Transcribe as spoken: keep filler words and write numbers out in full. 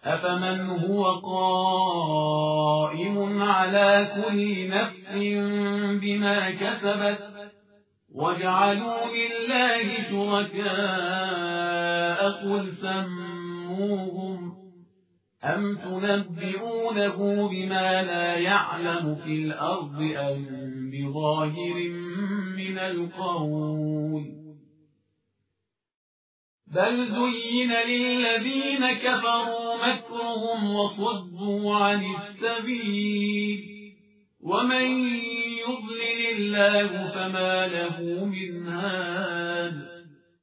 أفمن هو قائم على كل نفس بما كسبت وجعلوا لله شركاء قل سموهم أم تنبئونه بما لا يعلم في الأرض أم بظاهر من القول بل زين للذين كفروا مكرهم وصدوا عن السبيل ومن يضلل الله فما له من هاد